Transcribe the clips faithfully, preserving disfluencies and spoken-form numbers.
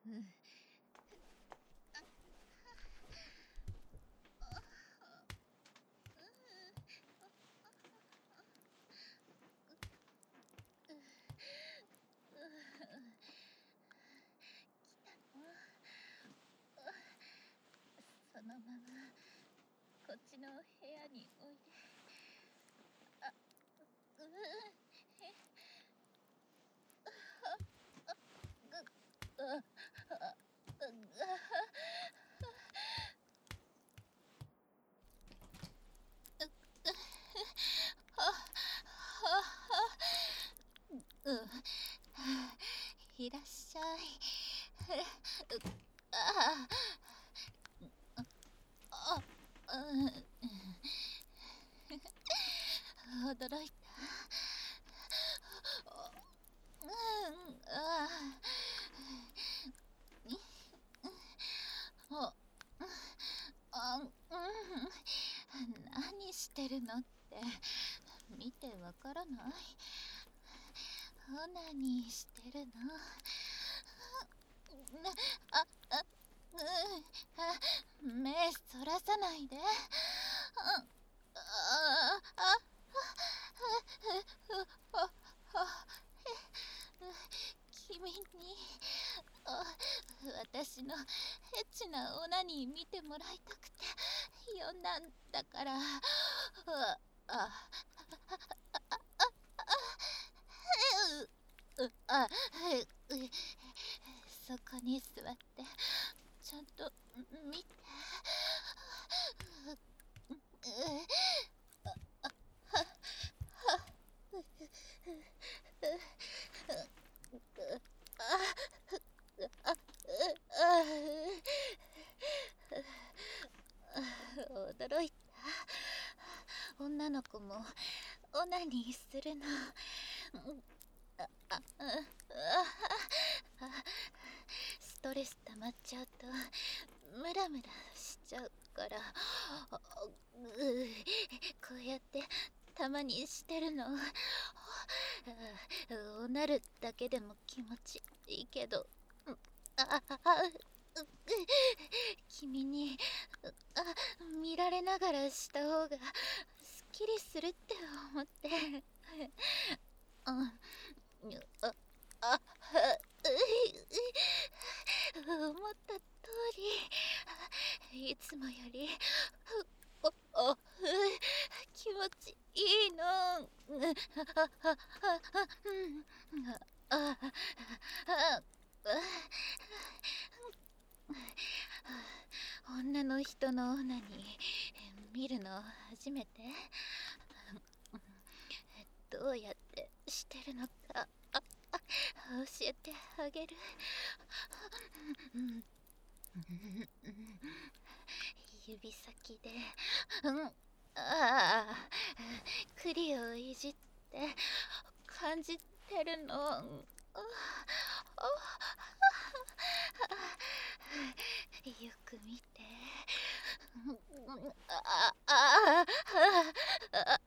うん。そのままこっちの部屋においで。あ、ううへぐああうん、いらっしゃい。ああ、うん、驚いた。うん、ああ、あ、うん、何してるのって見てわからない？何してるの？あ、あ、うん、あ、目そらさないで。あ、あ、あ、君に私のエッチなオナニー見てもらいたくて呼んだんだから。あ、あ、あ、そこに座ってちゃんと見て。驚いた。女の子もオナニーするの。あああストレス溜まっちゃうとムラムラしちゃうからこうやってたまにしてるの。おなるだけでも気持ちいいけど、ああ君にあ見られながらした方がすっきりするって思って。あああ思った通りいつもよりおお気持ちいいの。ああ女の人のオナニー見るの初めて。どうやってしてるのかああ教えてあげる。指先で、うん、ああ栗をいじって感じてるの。よく見て。ああああ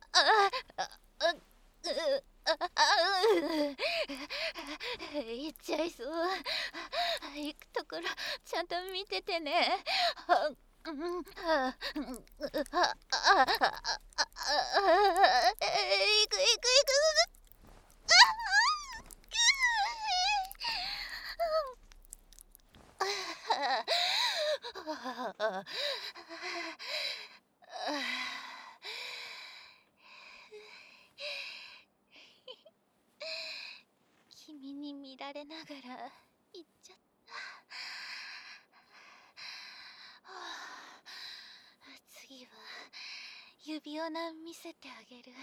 行っちゃいそう。行くところちゃんと見ててね。行く行く行く。君に見られながら行っちゃった。次は指輪な見せてあげる。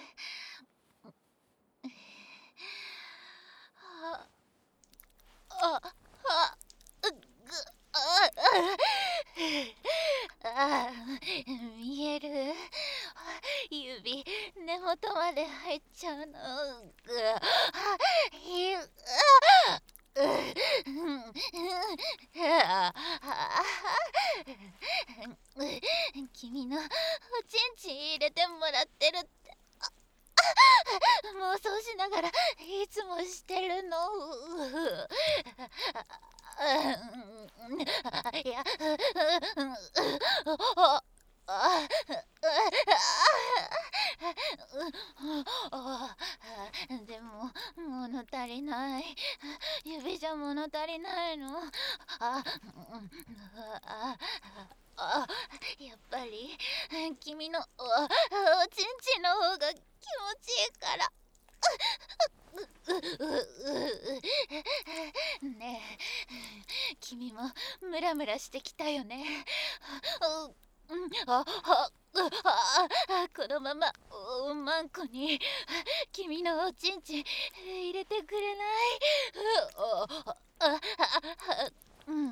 あああぐああ見える。指根元まで入っちゃうの。君のおちんちん入れてもらってるって妄想しながらいつもしてるの。 いや、ああでも物足りない。指じゃ物足りないの。あああやっぱり君のおちんちんの方が気持ちいいから。ねえ、君もムラムラしてきたよね。あああこのままおまんこに君のおちんちん入れてくれない？うん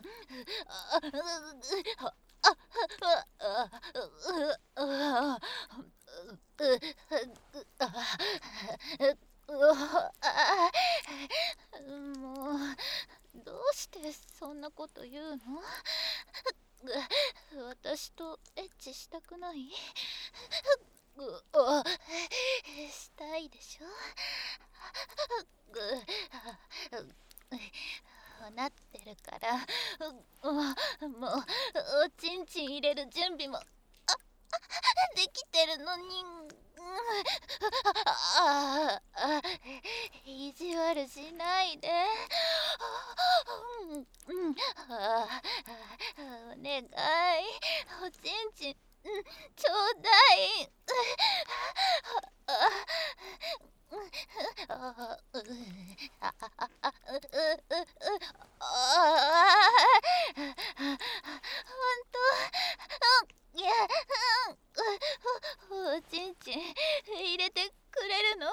もうどうしてそんなこと言うの？私とエッチしたくない？したいでしょ？なってるからもうおちんちん入れる準備もできてるのに。ああ意地悪しないで。お願いおちんちんちょうだい。いやおちんちん入れてくれるの？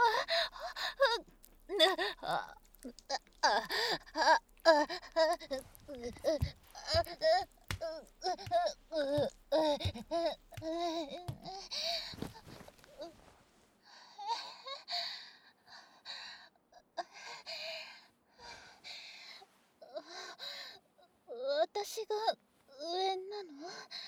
私が上なの？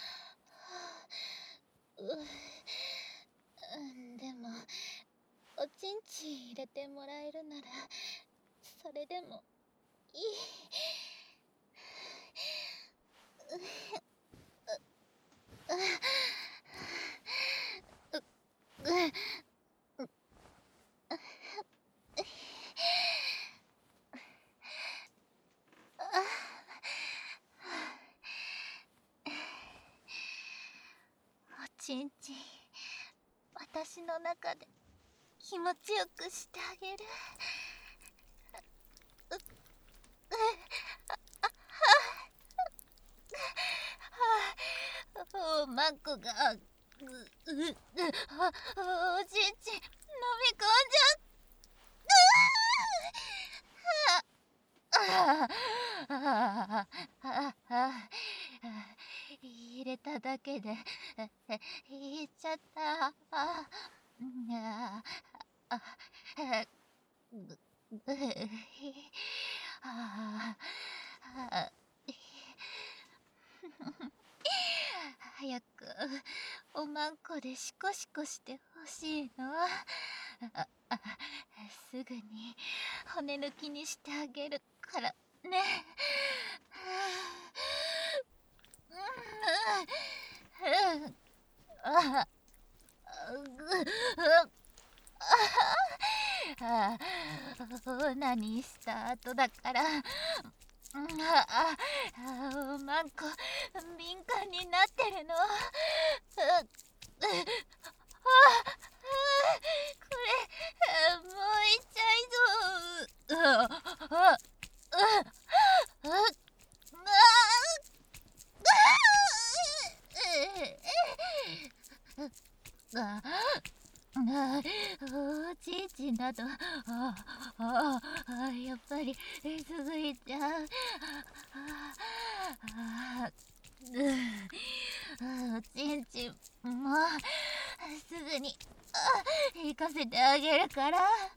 でもおちんちん入れてもらえるならそれでもいい。おちんちん私の中で気持ちよくしてあげる。おまんこがおちんちん飲み込んじゃ入れただけでいっちゃった。早くおまんこでシコシコしてほしいの。すぐに骨抜きにしてあげるからね。オナニーした後だからおまんこ敏感になってるの。これもういっちゃいそう。おちんちんだとあああやっぱりすぐいっちゃう。おちんちんもすぐに行かせてあげるから。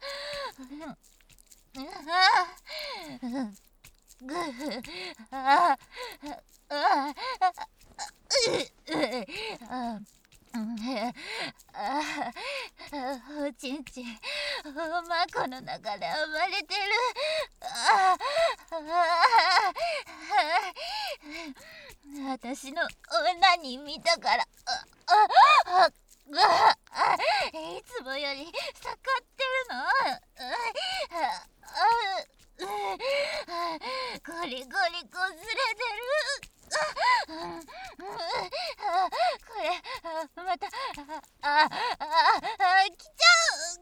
おちんちんおまんこの中で暴れてる。 私の女に見たから、ああああいつもより盛ってるの。ゴリゴリこすれてる。これまたあああ来ちゃう。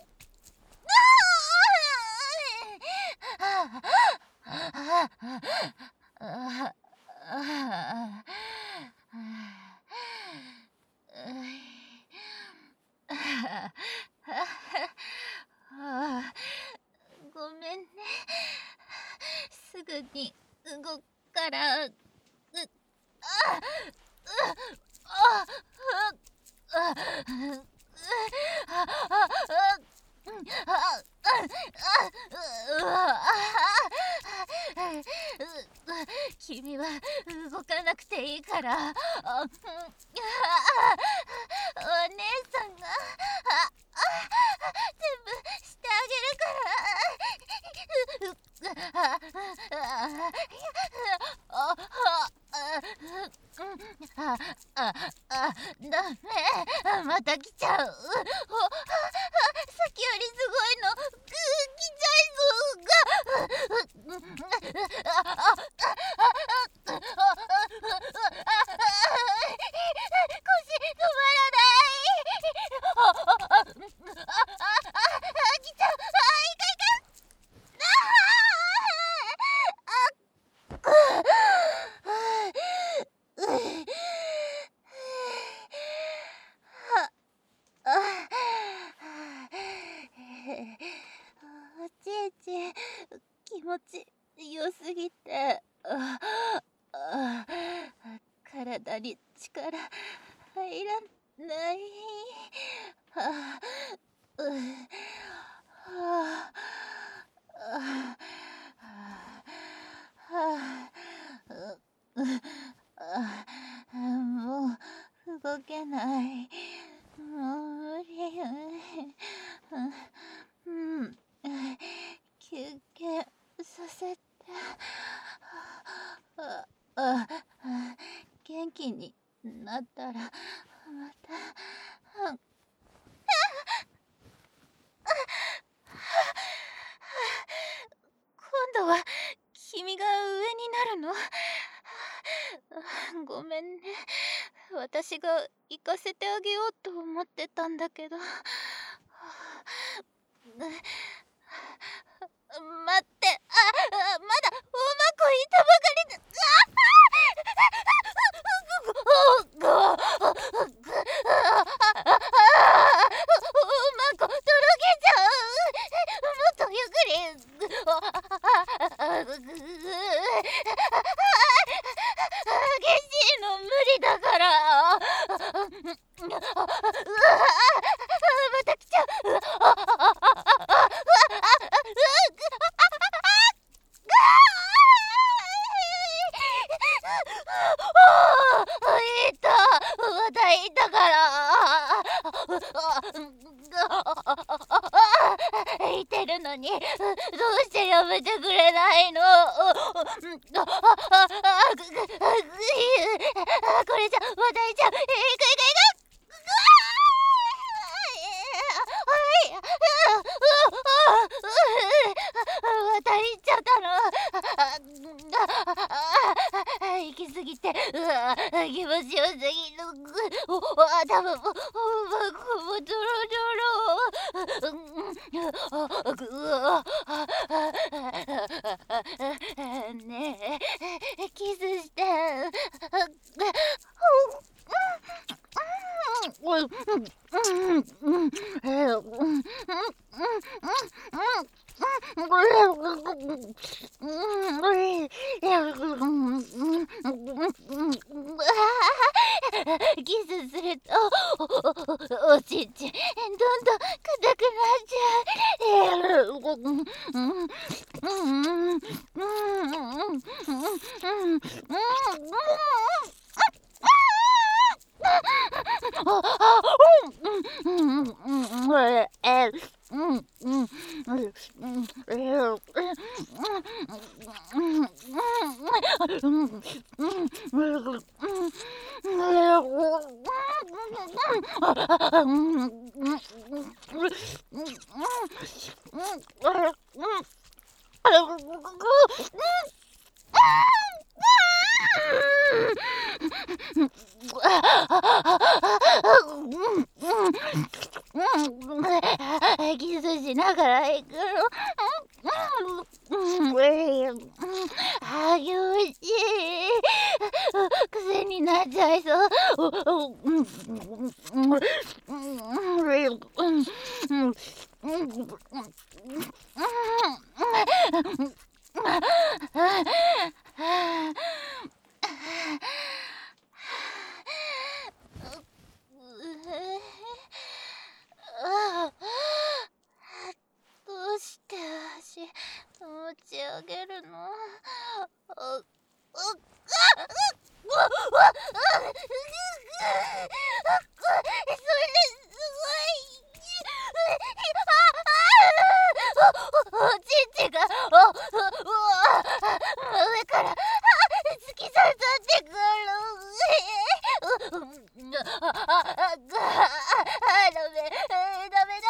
ごめんね。すぐに動くから。うああああ君は動かなくていいから、あお姉さんが全部してあげるから。あああダメ、また来ちゃう。さっきよりすごいの来ちゃいそうが。腰止まらない。来ちゃう。いかいか。おちえちえ気持ち良すぎて、ああ体に力入らない。はあうはあはあもう動けない。もう無理。うん、休憩させて。ああ元気になったらまた。今度は君が上になるの？ごめんね。私が行かせてあげようと思ってたんだけど。待って、あ、まだおまこいたばかりだ。おまことろけちゃう。もっとゆっくり。激しいの無理だから。また来ちゃう。いた、またいたから。いてるのにどうしてやめてくれないの？これじゃまたいちゃう。いくいくいく。またいっちゃったの。行き過ぎて気持ちよすぎる。頭ももドロドロ。ねえキスして。キスするとおおちんちんどんどん硬くなっちゃう。 うんうんキスしながら行くの。あげおいしい。癖になっちゃいそう。どうして足持ち上げるの？あおちんちが上から突き刺さってくる。ダメダメダメダ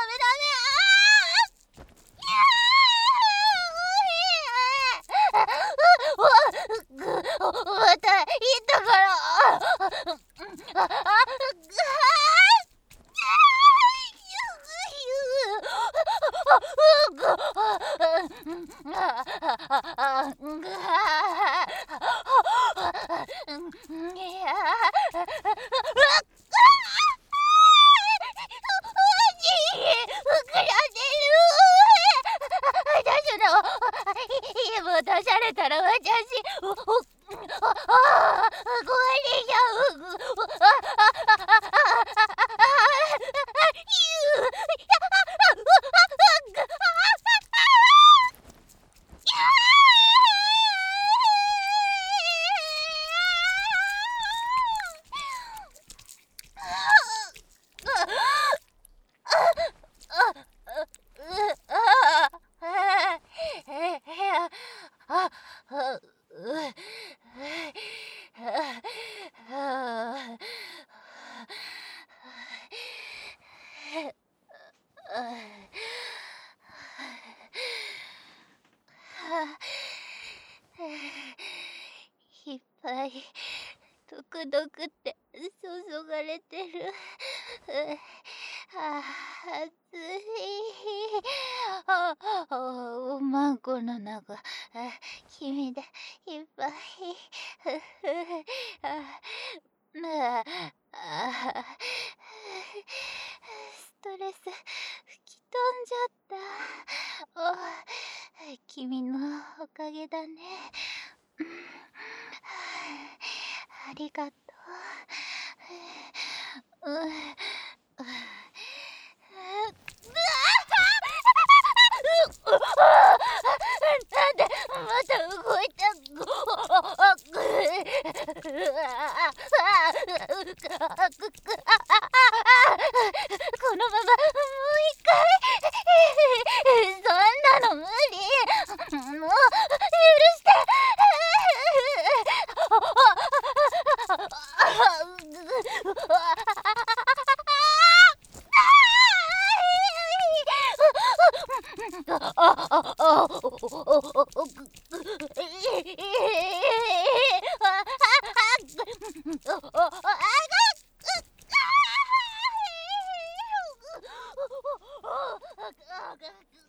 メ。また言ったから。出されたら私おおああ壊れちゃう。いっぱいドクドクって注がれてる。あ暑い。あおまんこの中君でいっぱい。ああストレス吹き飛んじゃった。お君のおかげだね。ありがとう。うんなんでまた動いた。このままもう一回。そんなの無理。もう許して。あ